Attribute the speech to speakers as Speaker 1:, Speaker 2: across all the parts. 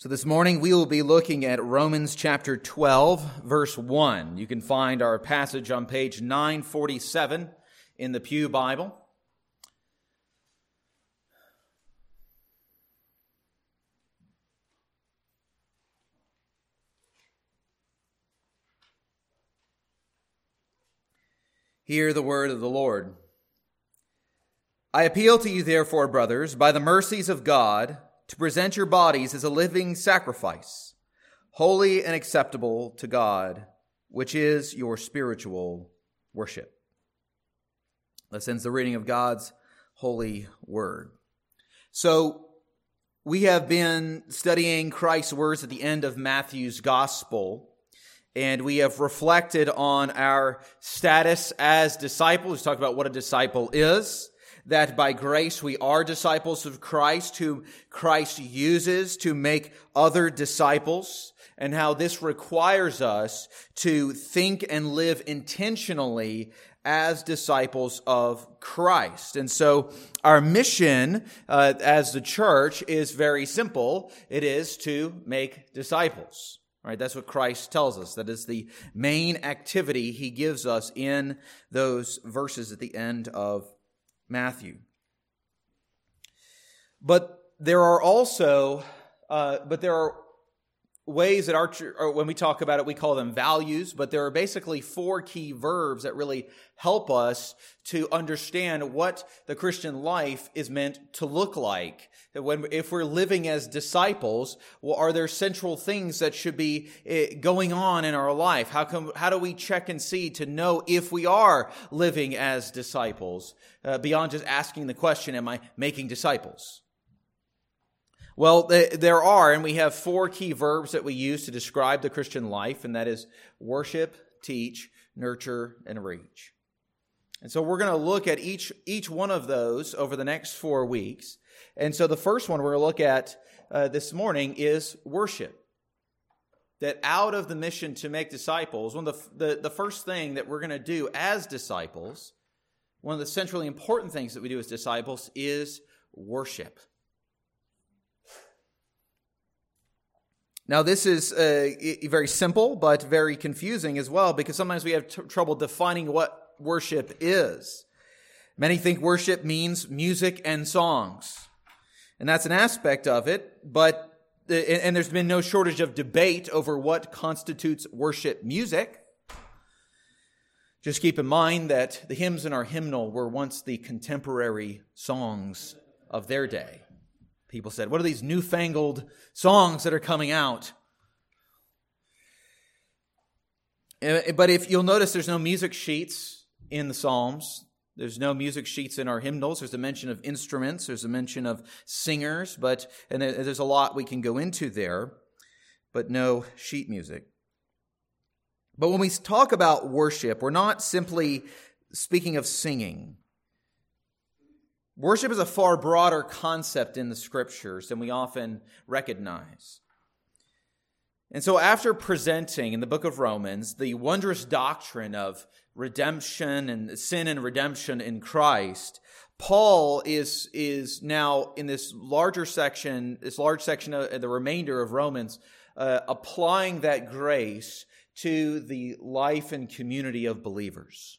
Speaker 1: So this morning we will be looking at Romans chapter 12, verse 1. You can find our passage on page 947 in the Pew Bible. Hear the word of the Lord. I appeal to you, therefore, brothers, by the mercies of God, to present your bodies as a living sacrifice, holy and acceptable to God, which is your spiritual worship. Thus ends the reading of God's holy word. So, we have been studying Christ's words at the end of Matthew's gospel, and we have reflected on our status as disciples. We talked about what a disciple is, that by grace we are disciples of Christ, whom Christ uses to make other disciples, and how this requires us to think and live intentionally as disciples of Christ. And so our mission as the church is very simple. It is to make disciples. Right? That's what Christ tells us. That is the main activity he gives us in those verses at the end of Matthew. But there are also, ways that when we talk about it, we call them values, but there are basically four key verbs that really help us to understand what the Christian life is meant to look like. If we're living as disciples, well, are there central things that should be going on in our life? How do we check and see to know if we are living as disciples, beyond just asking the question, am I making disciples? Well, there are, and we have four key verbs that we use to describe the Christian life, and that is worship, teach, nurture, and reach. And so we're going to look at each one of those over the next 4 weeks. And so the first one we're going to look at this morning is worship. That out of the mission to make disciples, one of the first thing that we're going to do as disciples, one of the centrally important things that we do as disciples is worship. Now, this is very simple, but very confusing as well, because sometimes we have trouble defining what worship is. Many think worship means music and songs, and that's an aspect of it, and there's been no shortage of debate over what constitutes worship music. Just keep in mind that the hymns in our hymnal were once the contemporary songs of their day. People said, what are these newfangled songs that are coming out? But if you'll notice, there's no music sheets in the Psalms. There's no music sheets in our hymnals. There's a mention of instruments. There's a mention of singers. And there's a lot we can go into there, but no sheet music. But when we talk about worship, we're not simply speaking of singing. Worship is a far broader concept in the Scriptures than we often recognize. And so after presenting in the book of Romans the wondrous doctrine of redemption and sin and redemption in Christ, Paul is now in this large section of the remainder of Romans, applying that grace to the life and community of believers.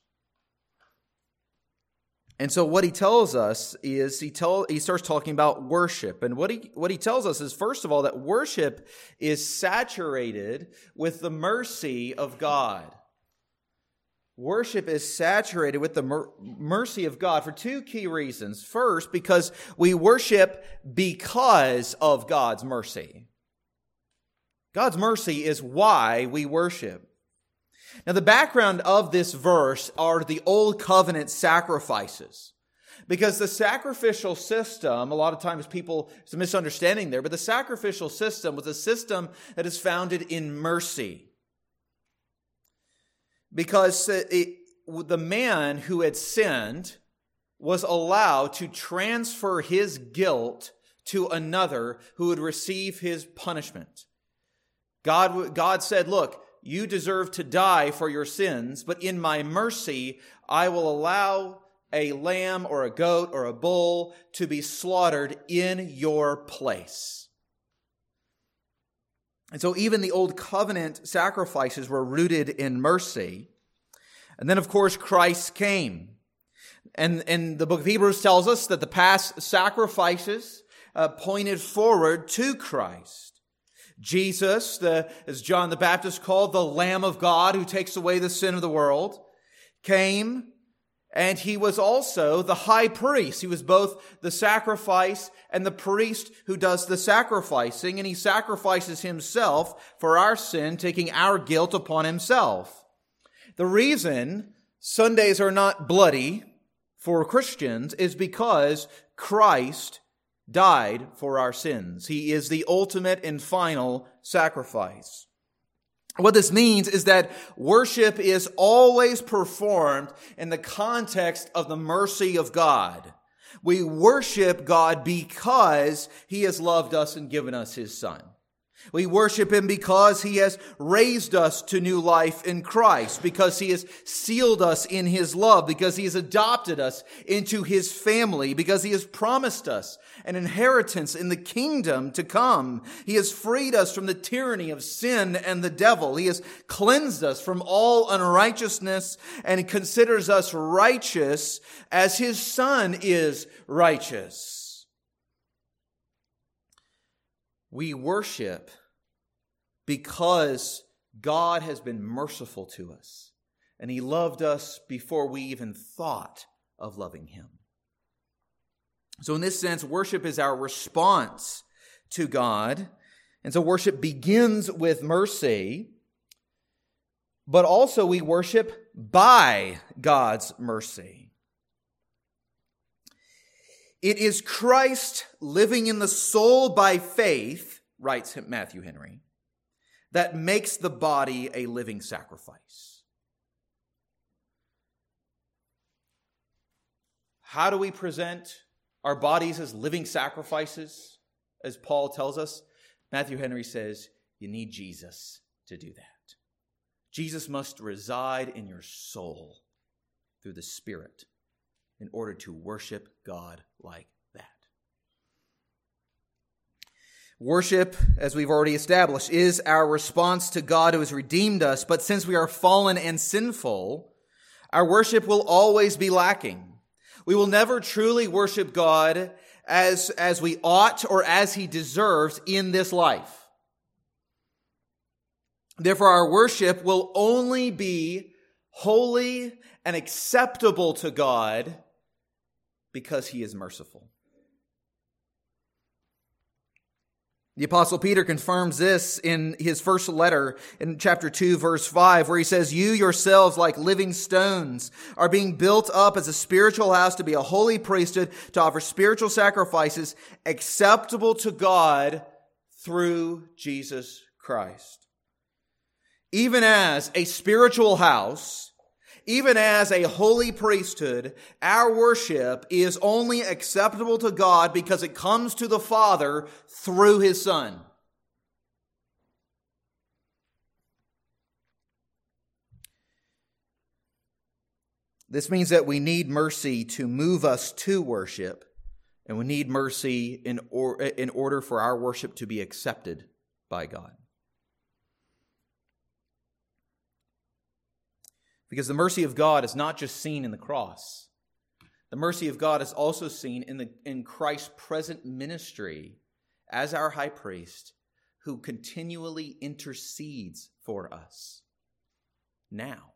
Speaker 1: And so what he tells us is he starts talking about worship. And what he tells us is, first of all, that worship is saturated with the mercy of God. Worship is saturated with the mercy of God for two key reasons. First, because we worship because of God's mercy. God's mercy is why we worship. Now, the background of this verse are the Old Covenant sacrifices. Because the sacrificial system, a lot of times there's a misunderstanding there, but the sacrificial system was a system that is founded in mercy. Because the man who had sinned was allowed to transfer his guilt to another who would receive his punishment. God said, look, you deserve to die for your sins, but in my mercy, I will allow a lamb or a goat or a bull to be slaughtered in your place. And so even the old covenant sacrifices were rooted in mercy. And then, of course, Christ came. And the book of Hebrews tells us that the past sacrifices pointed forward to Christ. Jesus, as John the Baptist called, the Lamb of God who takes away the sin of the world, came, and he was also the high priest. He was both the sacrifice and the priest who does the sacrificing, and he sacrifices himself for our sin, taking our guilt upon himself. The reason Sundays are not bloody for Christians is because Christ died for our sins. He is the ultimate and final sacrifice. What this means is that worship is always performed in the context of the mercy of God. We worship God because He has loved us and given us His Son. We worship Him because He has raised us to new life in Christ, because He has sealed us in His love, because He has adopted us into His family, because He has promised us an inheritance in the kingdom to come. He has freed us from the tyranny of sin and the devil. He has cleansed us from all unrighteousness and considers us righteous as His Son is righteous. We worship because God has been merciful to us, and He loved us before we even thought of loving Him. So in this sense, worship is our response to God, and so worship begins with mercy, but also we worship by God's mercy. It is Christ living in the soul by faith, writes Matthew Henry, that makes the body a living sacrifice. How do we present our bodies as living sacrifices, as Paul tells us? Matthew Henry says, you need Jesus to do that. Jesus must reside in your soul through the Spirit in order to worship God like that. Worship, as we've already established, is our response to God who has redeemed us, but since we are fallen and sinful, our worship will always be lacking. We will never truly worship God as we ought or as He deserves in this life. Therefore, our worship will only be holy and acceptable to God because He is merciful. The Apostle Peter confirms this in his first letter in chapter 2, verse 5, where he says, you yourselves, like living stones, are being built up as a spiritual house to be a holy priesthood, to offer spiritual sacrifices acceptable to God through Jesus Christ. Even as a spiritual house, even as a holy priesthood, our worship is only acceptable to God because it comes to the Father through His Son. This means that we need mercy to move us to worship, and we need mercy in order for our worship to be accepted by God. Because the mercy of God is not just seen in the cross. The mercy of God is also seen in Christ's present ministry as our high priest, who continually intercedes for us now.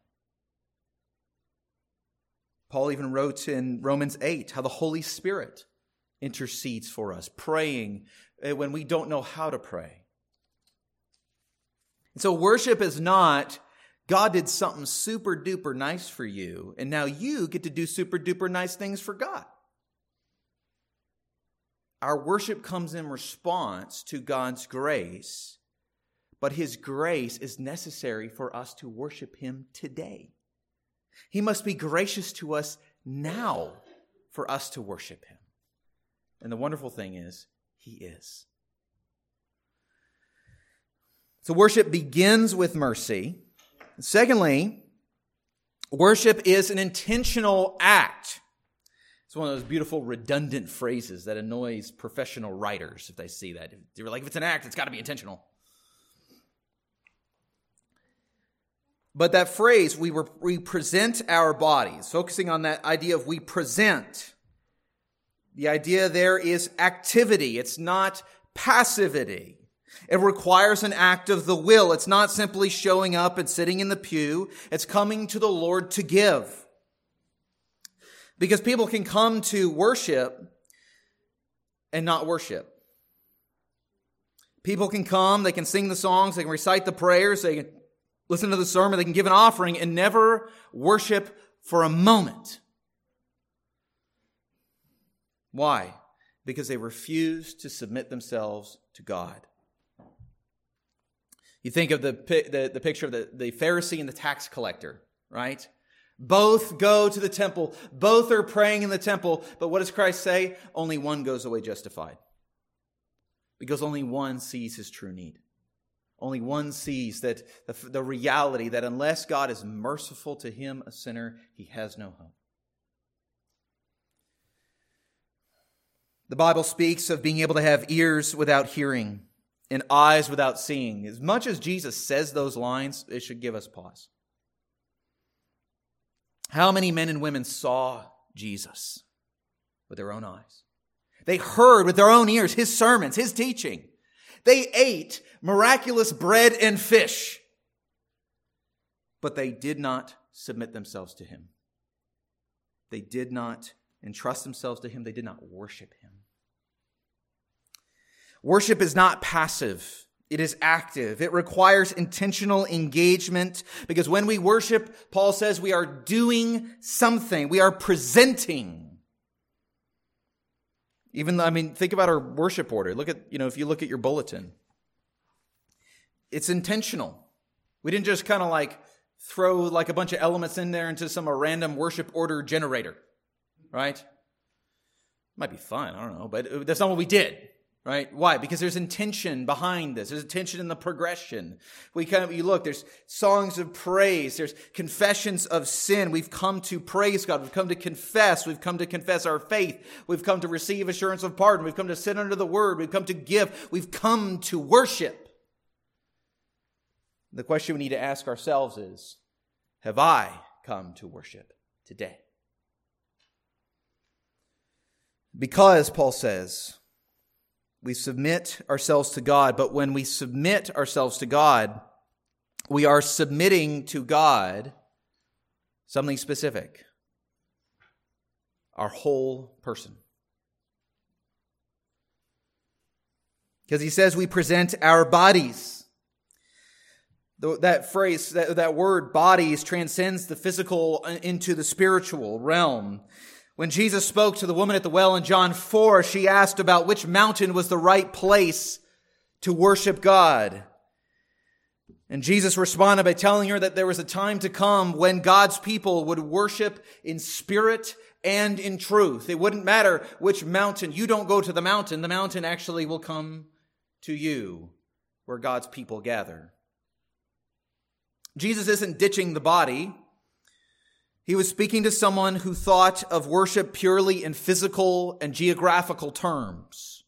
Speaker 1: Paul even wrote in Romans 8 how the Holy Spirit intercedes for us, praying when we don't know how to pray. And so worship is not God did something super duper nice for you, and now you get to do super duper nice things for God. Our worship comes in response to God's grace, but His grace is necessary for us to worship Him today. He must be gracious to us now for us to worship Him. And the wonderful thing is, He is. So worship begins with mercy. Secondly, worship is an intentional act. It's one of those beautiful redundant phrases that annoys professional writers if they see that. They're like, if it's an act, it's got to be intentional. But that phrase, we present our bodies, focusing on that idea of we present. The idea there is activity. It's not passivity. It requires an act of the will. It's not simply showing up and sitting in the pew. It's coming to the Lord to give. Because people can come to worship and not worship. People can come, they can sing the songs, they can recite the prayers, they can listen to the sermon, they can give an offering and never worship for a moment. Why? Because they refuse to submit themselves to God. You think of the picture of the Pharisee and the tax collector, right? Both go to the temple. Both are praying in the temple. But what does Christ say? Only one goes away justified. Because only one sees his true need. Only one sees that the reality that unless God is merciful to him, a sinner, he has no hope. The Bible speaks of being able to have ears without hearing and eyes without seeing. As much as Jesus says those lines, it should give us pause. How many men and women saw Jesus with their own eyes? They heard with their own ears his sermons, his teaching. They ate miraculous bread and fish. But they did not submit themselves to him. They did not entrust themselves to him. They did not worship him. Worship is not passive. It is active. It requires intentional engagement because when we worship, Paul says we are doing something. We are presenting. Think about our worship order. If you look at your bulletin, it's intentional. We didn't just kind of throw a bunch of elements in there into some random worship order generator, right? Might be fun, I don't know, but that's not what we did. Right? Why? Because there's intention behind this. There's intention in the progression. You look, there's songs of praise. There's confessions of sin. We've come to praise God. We've come to confess. We've come to confess our faith. We've come to receive assurance of pardon. We've come to sit under the word. We've come to give. We've come to worship. The question we need to ask ourselves is, have I come to worship today? Because, Paul says, we submit ourselves to God, but when we submit ourselves to God, we are submitting to God something specific. Our whole person. Because he says we present our bodies. That phrase, that word bodies transcends the physical into the spiritual realm. When Jesus spoke to the woman at the well in John 4, she asked about which mountain was the right place to worship God. And Jesus responded by telling her that there was a time to come when God's people would worship in spirit and in truth. It wouldn't matter which mountain. You don't go to the mountain actually will come to you where God's people gather. Jesus isn't ditching the body. He was speaking to someone who thought of worship purely in physical and geographical terms.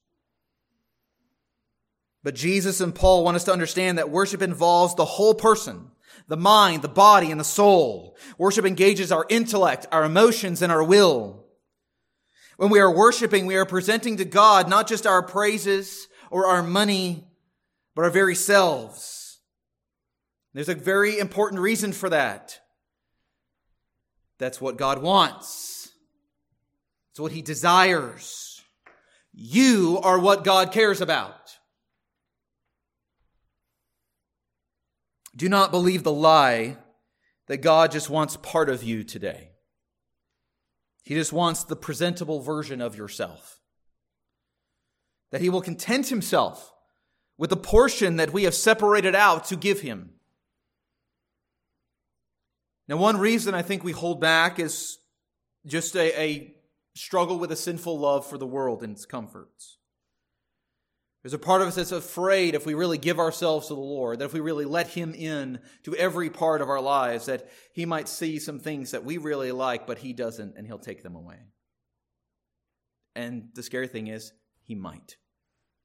Speaker 1: But Jesus and Paul want us to understand that worship involves the whole person, the mind, the body, and the soul. Worship engages our intellect, our emotions, and our will. When we are worshiping, we are presenting to God not just our praises or our money, but our very selves. There's a very important reason for that. That's what God wants. It's what he desires. You are what God cares about. Do not believe the lie that God just wants part of you today. He just wants the presentable version of yourself. That he will content himself with the portion that we have separated out to give him. Now, one reason I think we hold back is just a struggle with a sinful love for the world and its comforts. There's a part of us that's afraid if we really give ourselves to the Lord, that if we really let him in to every part of our lives, that he might see some things that we really like, but he doesn't, and he'll take them away. And the scary thing is, he might.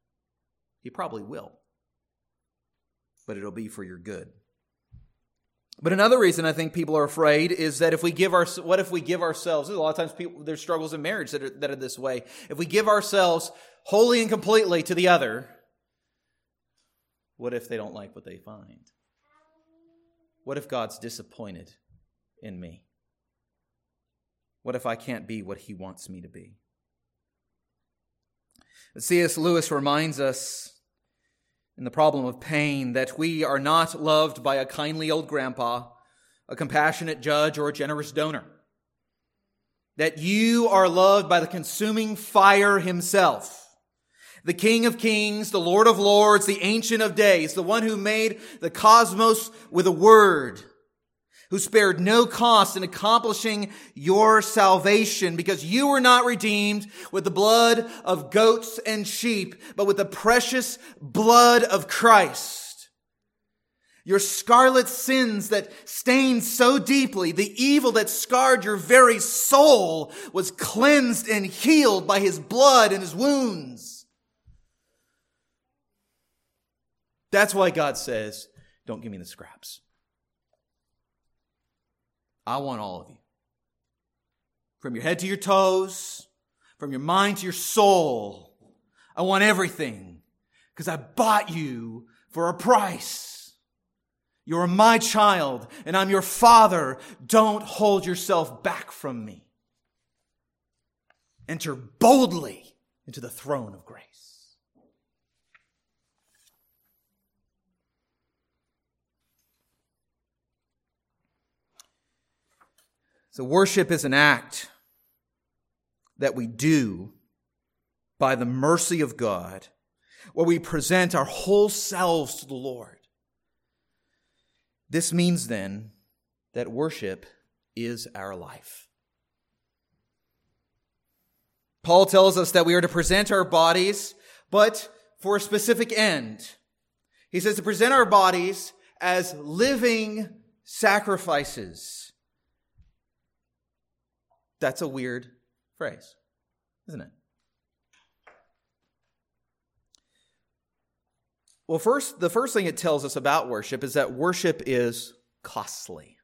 Speaker 1: He probably will. But it'll be for your good. But another reason I think people are afraid is that what if we give ourselves, a lot of times there's struggles in marriage that are this way. If we give ourselves wholly and completely to the other, what if they don't like what they find? What if God's disappointed in me? What if I can't be what He wants me to be? C.S. Lewis reminds us in The Problem of Pain that we are not loved by a kindly old grandpa, a compassionate judge, or a generous donor. That you are loved by the consuming fire Himself, the King of Kings, the Lord of Lords, the Ancient of Days, the one who made the cosmos with a word, who spared no cost in accomplishing your salvation, because you were not redeemed with the blood of goats and sheep, but with the precious blood of Christ. Your scarlet sins that stained so deeply, the evil that scarred your very soul, was cleansed and healed by His blood and His wounds. That's why God says, don't give me the scraps. I want all of you. From your head to your toes, from your mind to your soul. I want everything because I bought you for a price. You're my child and I'm your father. Don't hold yourself back from me. Enter boldly into the throne of grace. So worship is an act that we do by the mercy of God, where we present our whole selves to the Lord. This means then that worship is our life. Paul tells us that we are to present our bodies, but for a specific end. He says to present our bodies as living sacrifices. That's a weird phrase, isn't it? Well, the first thing it tells us about worship is that worship is costly.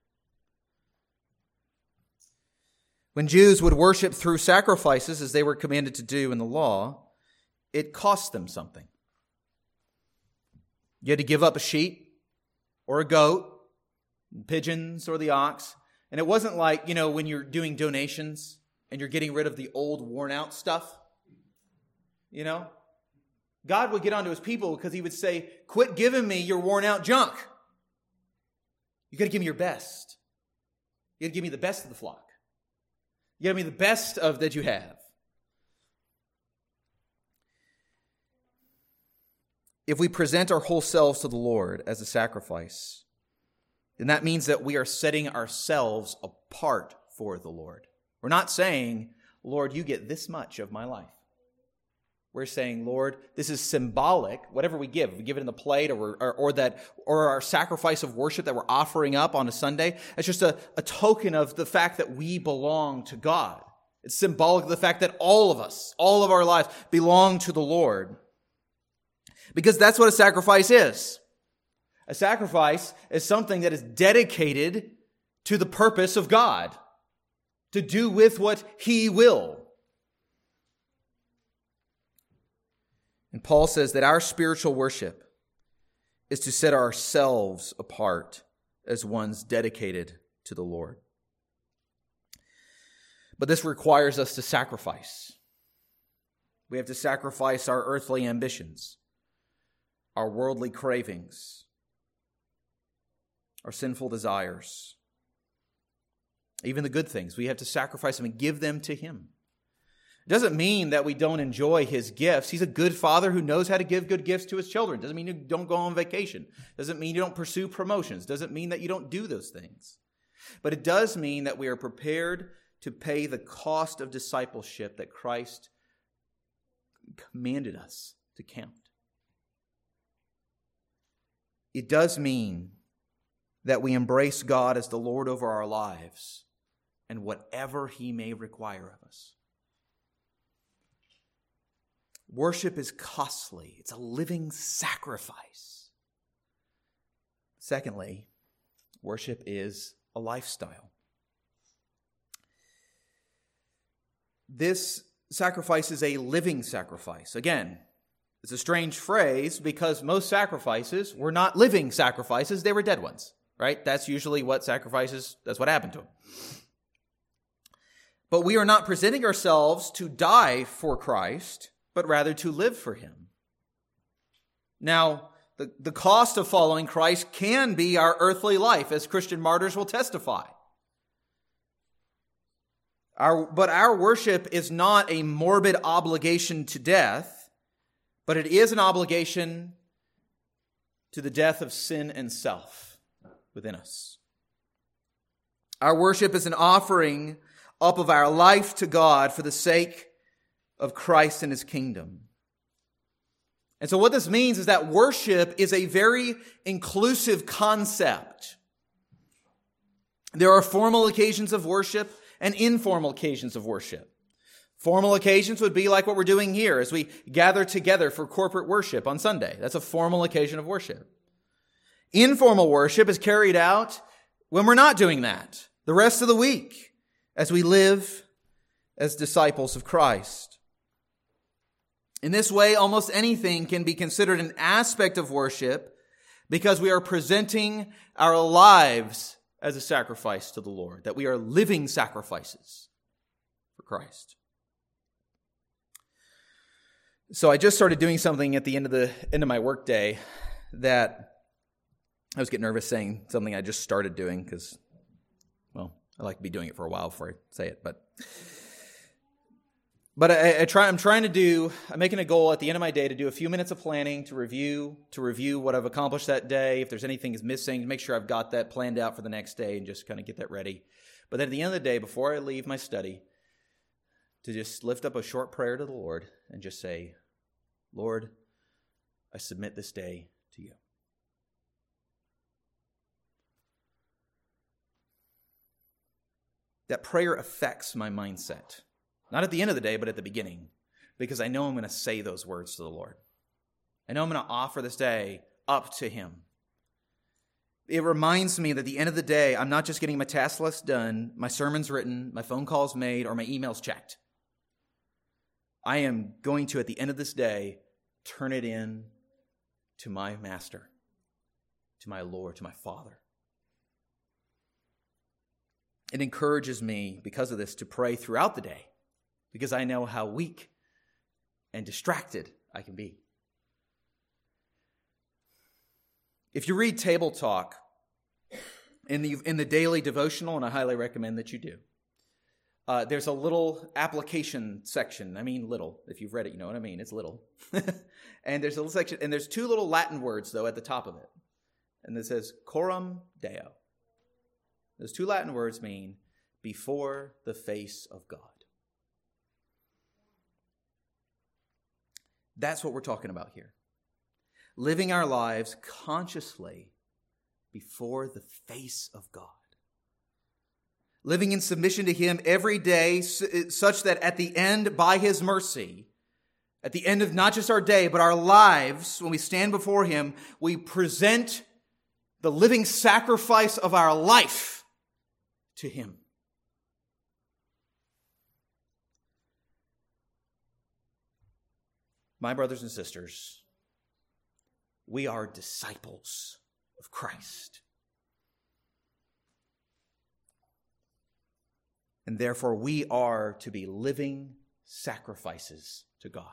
Speaker 1: When Jews would worship through sacrifices, as they were commanded to do in the law, it cost them something. You had to give up a sheep or a goat, pigeons or the ox. And it wasn't like, when you're doing donations and you're getting rid of the old, worn-out stuff. God would get onto His people because He would say, quit giving me your worn-out junk. You got to give me your best. You got to give me the best of the flock. You got to give me the best of that you have. If we present our whole selves to the Lord as a sacrifice, then that means that we are setting ourselves apart for the Lord. We're not saying, Lord, you get this much of my life. We're saying, Lord, this is symbolic. Whatever we give it in the plate or our sacrifice of worship that we're offering up on a Sunday, it's just a token of the fact that we belong to God. It's symbolic of the fact that all of us, all of our lives belong to the Lord. Because that's what a sacrifice is. A sacrifice is something that is dedicated to the purpose of God, to do with what He will. And Paul says that our spiritual worship is to set ourselves apart as ones dedicated to the Lord. But this requires us to sacrifice. We have to sacrifice our earthly ambitions, our worldly cravings, our sinful desires, even the good things. We have to sacrifice them and give them to Him. It doesn't mean that we don't enjoy His gifts. He's a good father who knows how to give good gifts to His children. It doesn't mean you don't go on vacation. It doesn't mean you don't pursue promotions. It doesn't mean that you don't do those things. But it does mean that we are prepared to pay the cost of discipleship that Christ commanded us to count. It does mean that we embrace God as the Lord over our lives and whatever He may require of us. Worship is costly. It's a living sacrifice. Secondly, Worship is a lifestyle. This sacrifice is a living sacrifice. Again, it's a strange phrase because most sacrifices were not living sacrifices, they were dead ones, right? That's usually what sacrifices, that's what happened to them. But we are not presenting ourselves to die for Christ, but rather to live for him. Now, the cost of following Christ can be our earthly life, as Christian martyrs will testify. But our worship is not a morbid obligation to death, but it is an obligation to the death of sin and self within us. Our worship is an offering up of our life to God for the sake of Christ and his kingdom. And so what this means is that worship is a very inclusive concept. There are formal occasions of worship and informal occasions of worship. Formal occasions would be like what we're doing here as we gather together for corporate worship on Sunday. That's a formal occasion of worship. Informal worship is carried out when we're not doing that, the rest of the week, as we live as disciples of Christ. In this way, almost anything can be considered an aspect of worship because we are presenting our lives as a sacrifice to the Lord, that we are living sacrifices for Christ. So I just started doing something at the end of my workday that I was getting nervous saying something I just started doing because, well, I like to be doing it for a while before I say it, but I'm making a goal at the end of my day to do a few minutes of planning, to review what I've accomplished that day. If there's anything is missing, to make sure I've got that planned out for the next day and just kind of get that ready. But then at the end of the day, before I leave my study, to just lift up a short prayer to the Lord and just say, Lord, I submit this day to you. That prayer affects my mindset. Not at the end of the day, but at the beginning. Because I know I'm going to say those words to the Lord. I know I'm going to offer this day up to him. It reminds me that at the end of the day, I'm not just getting my task list done, my sermons written, my phone calls made, or my emails checked. I am going to, at the end of this day, turn it in to my Master, to my Lord, to my Father. It encourages me, because of this, to pray throughout the day, because I know how weak and distracted I can be. If you read Table Talk in the daily devotional, and I highly recommend that you do, there's a little application section. I mean little. If you've read it, you know what I mean. It's little. And there's a little section, and there's two little Latin words, though, at the top of it. And it says, coram Deo. Those two Latin words mean before the face of God. That's what we're talking about here. Living our lives consciously before the face of God. Living in submission to him every day such that at the end, by his mercy, at the end of not just our day, but our lives, when we stand before him, we present the living sacrifice of our life to him. My brothers and sisters, we are disciples of Christ. And therefore, we are to be living sacrifices to God.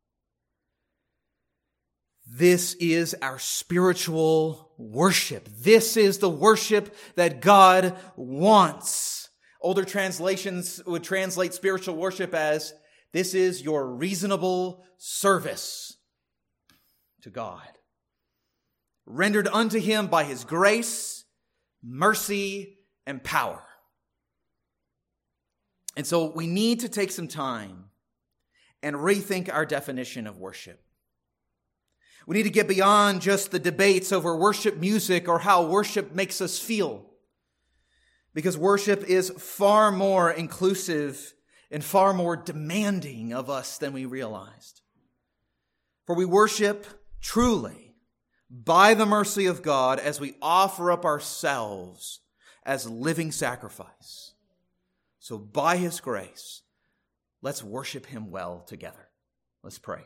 Speaker 1: This is our spiritual worship. This is the worship that God wants. Older translations would translate spiritual worship as, this is your reasonable service to God, rendered unto him by his grace, mercy, and power. And so we need to take some time and rethink our definition of worship. We need to get beyond just the debates over worship music or how worship makes us feel. Because worship is far more inclusive and far more demanding of us than we realized. For we worship truly by the mercy of God as we offer up ourselves as living sacrifice. So by His grace, let's worship Him well together. Let's pray.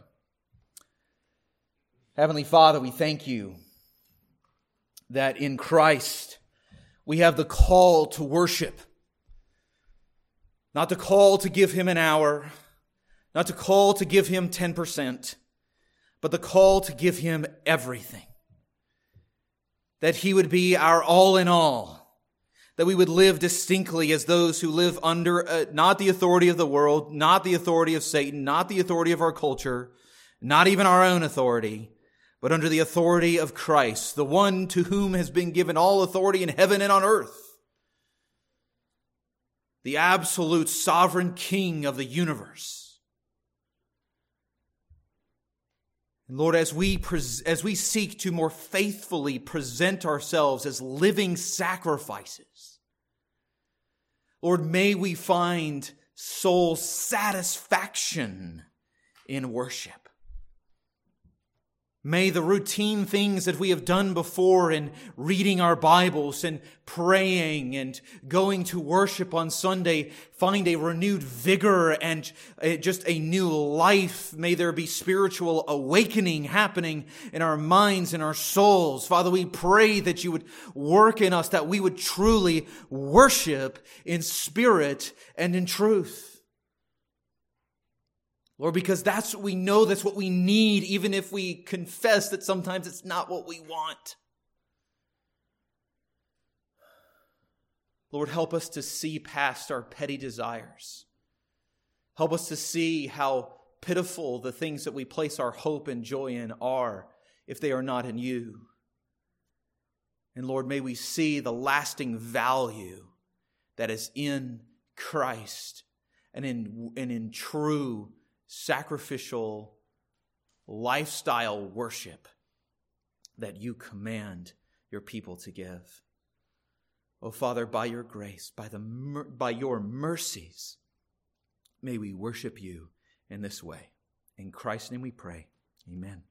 Speaker 1: Heavenly Father, we thank You that in Christ we have the call to worship. Not the call to give Him an hour, not the call to give Him 10%, but the call to give Him everything. That He would be our all in all. That we would live distinctly as those who live under not the authority of the world, not the authority of Satan, not the authority of our culture, not even our own authority, but under the authority of Christ, the one to whom has been given all authority in heaven and on earth. The absolute sovereign King of the universe. And Lord, as we seek to more faithfully present ourselves as living sacrifices, Lord, may we find soul satisfaction in worship. May the routine things that we have done before in reading our Bibles and praying and going to worship on Sunday find a renewed vigor and just a new life. May there be spiritual awakening happening in our minds and our souls. Father, we pray that You would work in us, that we would truly worship in spirit and in truth. Lord, because that's what we know, that's what we need, even if we confess that sometimes it's not what we want. Lord, help us to see past our petty desires. Help us to see how pitiful the things that we place our hope and joy in are if they are not in You. And Lord, may we see the lasting value that is in Christ and in true sacrificial lifestyle worship that You command Your people to give. Oh Father, by Your grace, by Your mercies, may we worship You in this way. In Christ's name we pray. Amen.